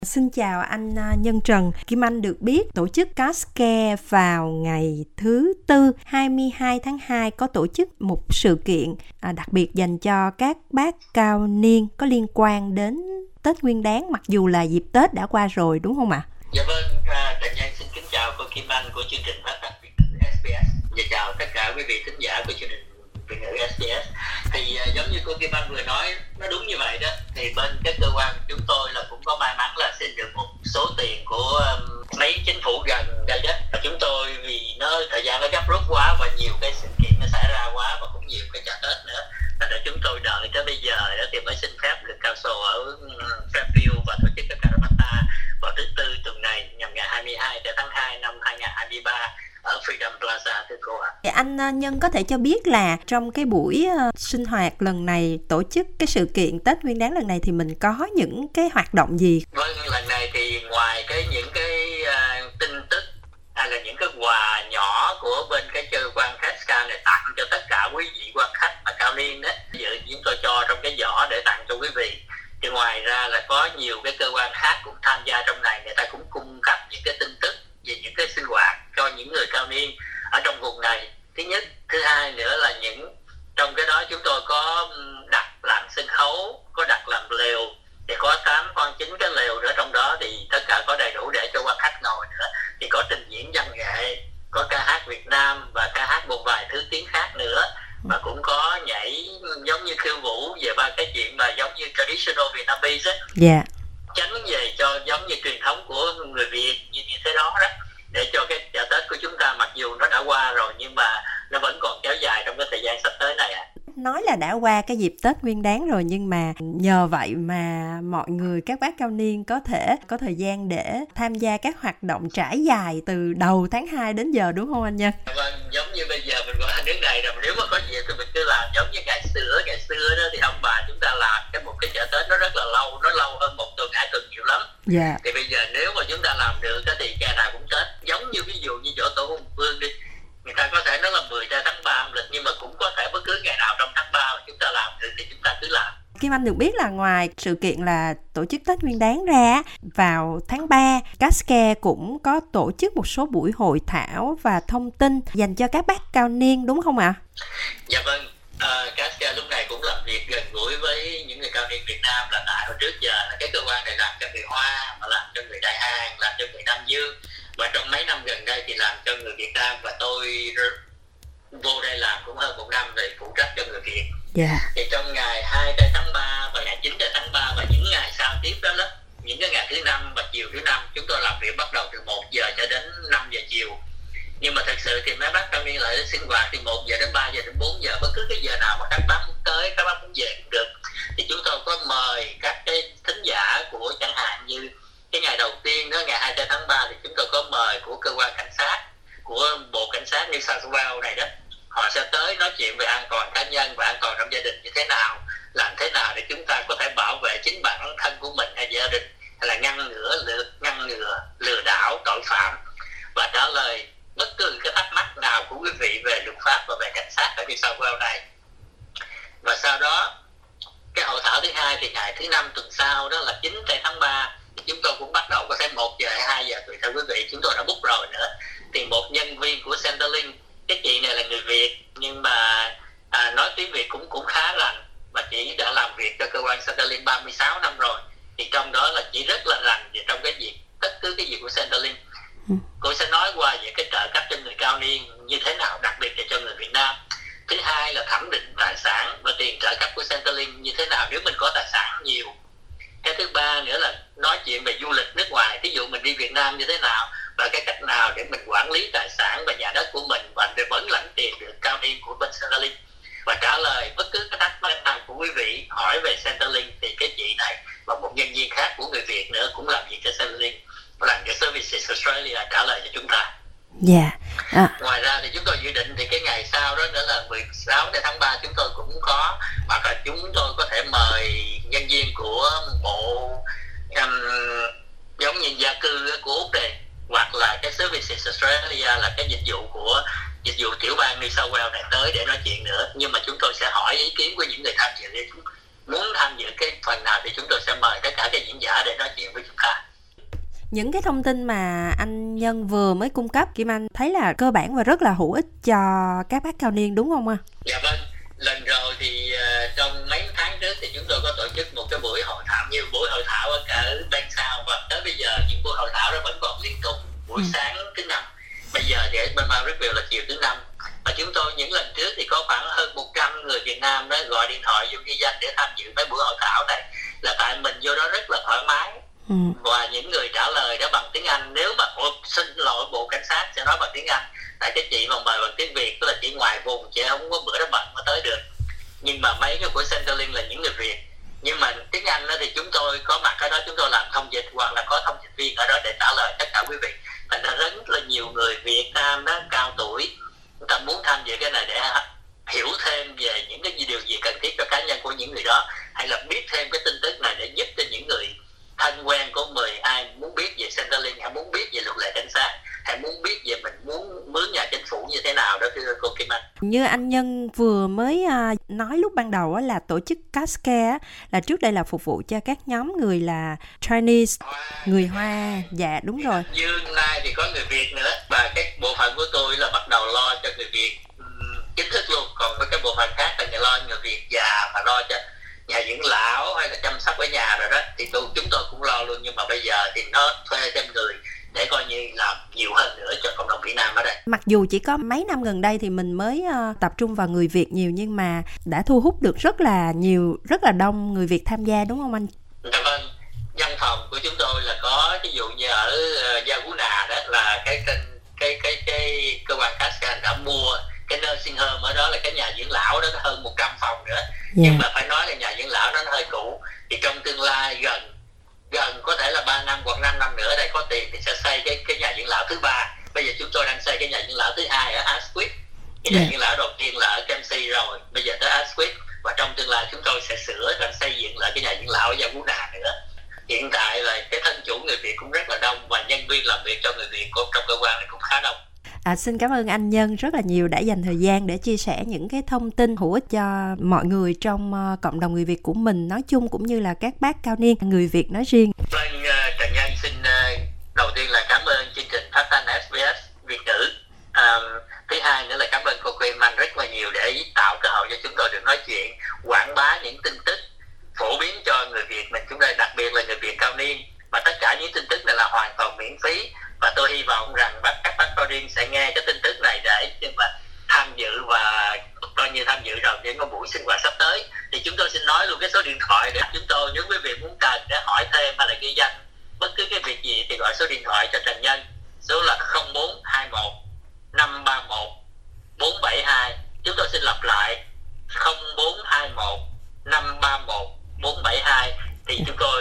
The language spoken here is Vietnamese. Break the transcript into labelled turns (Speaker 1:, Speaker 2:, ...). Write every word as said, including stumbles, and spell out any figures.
Speaker 1: Xin chào anh Nhân Trần. Kim Anh được biết tổ chức Castcare vào ngày thứ Tư hai mươi hai tháng hai có tổ chức một sự kiện à, đặc biệt dành cho các bác cao niên có liên quan đến Tết Nguyên Đán, mặc dù là dịp Tết đã qua rồi, đúng không ạ?
Speaker 2: Dạ vâng, à, Trần Nhân xin kính chào cô Kim Anh của chương trình phát thanh Việt ngữ ét bê ét và chào tất cả quý vị thính giả của chương trình Việt ngữ ét bê ét. Thì à, giống như cô Kim Anh vừa nói, nó đúng như vậy đó. Thì bên các cơ quan chúng tôi là cũng có may mắn là xin được một số tiền của um, mấy chính phủ gần đây đó. Và chúng tôi vì nó thời gian nó gấp rút quá và nhiều cái sự kiện nó xảy ra quá và cũng nhiều cái chợ Tết nữa, nên là chúng tôi đợi tới bây giờ đó thì mới xin phép được council ở Fairfield và tổ chức cái Caravata vào thứ Tư tuần này nhằm ngày hai mươi hai tháng hai năm hai nghìn không trăm hai mươi ba ở Freedom Plaza thưa cô ạ.
Speaker 1: À. Anh Nhân có thể cho biết là trong cái buổi uh, sinh hoạt lần này, tổ chức cái sự kiện Tết Nguyên Đán lần này thì mình có những cái hoạt động gì?
Speaker 2: Vâng, lần này thì ngoài cái những cái uh, tin tức hay là những cái quà nhỏ của bên cái cơ quan Castcare này tặng cho tất cả quý vị quan khách mà cao niên đó, giờ chúng tôi cho trong cái giỏ để tặng cho quý vị. Thì ngoài ra là có nhiều cái cơ quan khác cũng tham gia trong này, người ta cũng cung cấp những cái tin tức về những cái sinh hoạt cho những người cao niên ở trong vùng này. Thứ nhất, thứ hai nữa là những trong cái đó chúng tôi có đặt làm sân khấu, có đặt làm lều, thì có tám con chín cái lều nữa, trong đó thì tất cả có đầy đủ để cho quan khách ngồi nữa. Thì có trình diễn văn nghệ, có ca hát Việt Nam và ca hát một vài thứ tiếng khác nữa, và cũng có nhảy giống như khiêu vũ về ba cái chuyện mà giống như traditional Vietnamese á.
Speaker 1: Dạ.
Speaker 2: Tránh về cho giống như truyền thống của người Việt như, như thế đó đó, để cho cái chợ Tết của chúng ta mặc dù nó đã qua rồi nhưng mà nó vẫn còn kéo dài trong cái thời gian sắp tới này ạ. À.
Speaker 1: Nói là đã qua cái dịp Tết Nguyên Đán rồi, nhưng mà nhờ vậy mà mọi người, các bác cao niên có thể có thời gian để tham gia các hoạt động trải dài từ đầu tháng hai đến giờ, đúng không anh Nhân?
Speaker 2: Vâng, giống như bây giờ mình còn ở nước này rồi, nếu mà có gì thì mình cứ làm giống như ngày xưa, ngày xưa đó thì ông bà chúng ta làm cái một cái chợ Tết nó rất là lâu, nó lâu hơn một tuần, hai tuần nhiều lắm.
Speaker 1: Dạ.
Speaker 2: Thì bây giờ nếu mà chúng ta làm được thì ngày nào cũng Tết, giống như ví dụ như chỗ Tổ Hùng Vương đi, người ta có thể nói là mười tháng ba âm lịch, nhưng mà cũng có thể bất cứ ngày nào trong tháng ba mà chúng ta làm được thì chúng ta cứ làm.
Speaker 1: Kim Anh được biết là ngoài sự kiện là tổ chức Tết Nguyên Đán ra, vào tháng ba, Castcare cũng có tổ chức một số buổi hội thảo và thông tin dành cho các bác cao niên, đúng không ạ?
Speaker 2: Dạ vâng, uh, Castcare lúc này cũng làm việc gần gũi với những người cao niên Việt Nam. Là tại hồi trước giờ là cái cơ quan này làm cho người Hoa, mà làm cho người Đại Hàn, làm cho người Nam Dương, và trong mấy năm gần đây thì làm cho người Việt Nam, và tôi vô đây làm cũng hơn một năm rồi, phụ trách cho người Việt.
Speaker 1: Yeah.
Speaker 2: Thì trong ngày hai tháng ba và ngày chín tháng ba và những ngày sau tiếp đó, đó những cái ngày thứ năm và chiều thứ năm, chúng tôi làm việc bắt đầu từ một giờ cho đến năm giờ chiều. Nhưng mà thật sự thì mấy bác cao niên lại sinh hoạt thì một giờ đến ba giờ đến bốn giờ, bất cứ cái giờ nào mà các bác muốn tới, các bác muốn về cũng được. Thì chúng tôi có mời các cái thính giả của, chẳng hạn như cái ngày đầu tiên đó, ngày hai mươi tháng ba, thì chúng tôi có mời của cơ quan cảnh sát, của bộ cảnh sát New South Wales này đó. Họ sẽ tới nói chuyện về an toàn cá nhân và an toàn trong gia đình như thế nào, làm thế nào để chúng ta có thể bảo vệ chính bản thân của mình hay gia đình, hay là ngăn ngừa lừa, ngăn ngừa lừa đảo tội phạm, và trả lời bất cứ cái thắc mắc nào của quý vị về luật pháp và về cảnh sát ở New South Wales này. Và sau đó cái hội thảo thứ hai thì ngày thứ năm tuần sau, đó là chín tháng ba, thì chúng tôi cũng bắt đầu có thể một giờ hay hai giờ tùy theo quý vị, chúng tôi đã book rồi nữa. Thì một nhân viên của Centrelink, cái chị này là người Việt nhưng mà à, nói tiếng Việt cũng cũng khá rành, và chị đã làm việc cho cơ quan Centrelink ba mươi sáu năm rồi. Thì trong đó là chị rất là rành về trong cái việc, tất cứ cái gì của Centrelink. Cô sẽ nói qua về cái trợ cấp cho người cao niên như thế nào, đặc biệt là cho người Việt Nam. Thứ hai là thẩm định tài sản và tiền trợ cấp của Centrelink như thế nào nếu mình có tài sản nhiều. Cái thứ ba nữa là nói chuyện về du lịch nước ngoài, ví dụ mình đi Việt Nam như thế nào, và cái cách nào để mình quản lý tài sản và nhà đất của mình và để vẫn lãnh tiền được cao niên của bên Centrelink. Và trả lời bất cứ cái thắc mắc nào của quý vị hỏi về Centrelink thì cái chị này và một nhân viên khác của người Việt nữa cũng làm việc cho Centrelink, làm cho Services Australia trả lời cho chúng ta.
Speaker 1: Dạ. Yeah. À.
Speaker 2: Ngoài ra thì chúng tôi dự định thì cái ngày sau đó nữa là mười sáu tháng ba chúng tôi cũng có, hoặc là chúng tôi có thể mời nhân viên của bộ um, giống như gia cư của Úc này, hoặc là cái Services Australia là cái dịch vụ của dịch vụ tiểu bang New South Wales này tới để nói chuyện nữa. Nhưng mà chúng tôi sẽ hỏi ý kiến của những người tham dự, để muốn tham dự cái phần nào thì chúng tôi sẽ mời tất cả các diễn giả để nói chuyện với chúng ta.
Speaker 1: Những cái thông tin mà anh Nhân vừa mới cung cấp, Kim Anh thấy là cơ bản và rất là hữu ích cho các bác cao niên đúng không ạ?
Speaker 2: Dạ vâng, lần rồi thì uh, trong mấy tháng trước thì chúng tôi có tổ chức một cái buổi hội thảo, như buổi hội thảo ở cả bên sau, và tới bây giờ những buổi hội thảo đó vẫn còn liên tục buổi ừ. sáng thứ năm. Bây giờ thì ở bên Margaretville là chiều thứ năm. Và chúng tôi những lần trước thì có khoảng hơn một trăm người Việt Nam đó gọi điện thoại vô ghi danh để tham dự mấy buổi hội thảo này, là tại mình vô đó rất là thoải mái. Ừ. Và những người trả lời đó bằng tiếng Anh. Nếu mà xin lỗi bộ cảnh sát sẽ nói bằng tiếng Anh, tại cái chị mà mời bằng tiếng Việt tức là chị ngoài vùng, chị không có bữa đó bận mới tới được. Nhưng mà mấy cái của Centrelink là những người Việt, nhưng mà tiếng Anh đó thì chúng tôi có mặt ở đó, chúng tôi làm thông dịch hoặc là có thông dịch viên ở đó để trả lời tất cả quý vị. Thành ra rất là nhiều người Việt Nam đó cao tuổi, người ta muốn tham dự cái này để hiểu thêm về những cái điều gì cần thiết cho cá nhân của những người đó, hay là biết thêm cái tin tức này để giúp cho những người thân quen của mình, ai muốn biết về Centrelink, hay muốn biết về luật lệ cảnh sát, hay muốn biết về mình muốn mướn nhà chính phủ như thế nào đó, thưa cô Kim Anh.
Speaker 1: Như anh Nhân vừa mới uh, nói lúc ban đầu là tổ chức CASCARE là trước đây là phục vụ cho các nhóm người là Chinese, Hoa, người Hoa. Dạ đúng rồi.
Speaker 2: Dương nay thì có người Việt nữa, và cái bộ phận của tôi là bắt đầu lo cho người Việt chính thức luôn, còn với cái bộ phận khác là lo người Việt già, mà lo cho nhà dưỡng lão hay là chăm sóc ở nhà rồi đó thì tôi, chúng tôi cũng lo luôn. Nhưng mà bây giờ thì nó thuê thêm người để coi như làm nhiều hơn nữa cho cộng đồng Việt Nam ở đây.
Speaker 1: Mặc dù chỉ có mấy năm gần đây thì mình mới uh, tập trung vào người Việt nhiều, nhưng mà đã thu hút được rất là nhiều, rất là đông người Việt tham gia đúng không anh?
Speaker 2: Dạ vâng, văn phòng của chúng tôi là có, ví dụ như ở uh, Yaguna đó là cái cái cái cái, cái cơ quan CASCARE đã mua cái nursing home ở đó, là cái nhà dưỡng lão đó, có hơn một trăm phòng nữa. Yeah. Nhưng mà phải nói là nhà dưỡng lão đó nó hơi cũ, thì trong tương lai gần gần có thể là ba năm hoặc năm năm nữa đây có tiền thì sẽ xây cái cái nhà dưỡng lão thứ ba. Bây giờ chúng tôi đang xây cái nhà dưỡng lão thứ hai ở Asquith. Cái yeah. nhà dưỡng lão đầu tiên là ở Kempsey rồi, bây giờ tới Asquith, và trong tương lai chúng tôi sẽ sửa và xây dựng lại cái nhà dưỡng lão ở Yaguna nữa. Hiện tại là cái thân chủ người Việt cũng rất là đông, và nhân viên làm việc cho người Việt của trong cơ quan này cũng khá đông.
Speaker 1: À, xin cảm ơn anh Nhân rất là nhiều đã dành thời gian để chia sẻ những cái thông tin hữu ích cho mọi người trong uh, cộng đồng người Việt của mình nói chung, cũng như là các bác cao niên người Việt nói riêng.
Speaker 2: Vâng, uh, Trần Nhân xin uh, đầu tiên là cảm ơn chương trình phát thanh ét bê ét Việt ngữ. Um, thứ hai nữa là cảm ơn cô Kim Anh rất là nhiều để tạo cơ hội cho chúng tôi được nói chuyện, quảng bá những tin tức phổ biến cho người Việt mình, chúng ta đặc biệt là người Việt cao niên. Và tất cả những tin tức này là hoàn toàn miễn phí, và tôi hy vọng rằng bác các bác cao niên sẽ nghe cái tin tức này để nhưng mà tham dự, và coi như tham dự rồi để có buổi sinh hoạt sắp tới. Thì chúng tôi xin nói luôn cái số điện thoại để chúng tôi, nếu quý vị muốn cần để hỏi thêm hay là ghi danh bất cứ cái việc gì thì gọi số điện thoại cho Trần Nhân, số là không bốn hai một năm ba một bốn bảy hai. Chúng tôi xin lặp lại không bốn hai một năm ba một bốn bảy hai. Thì chúng tôi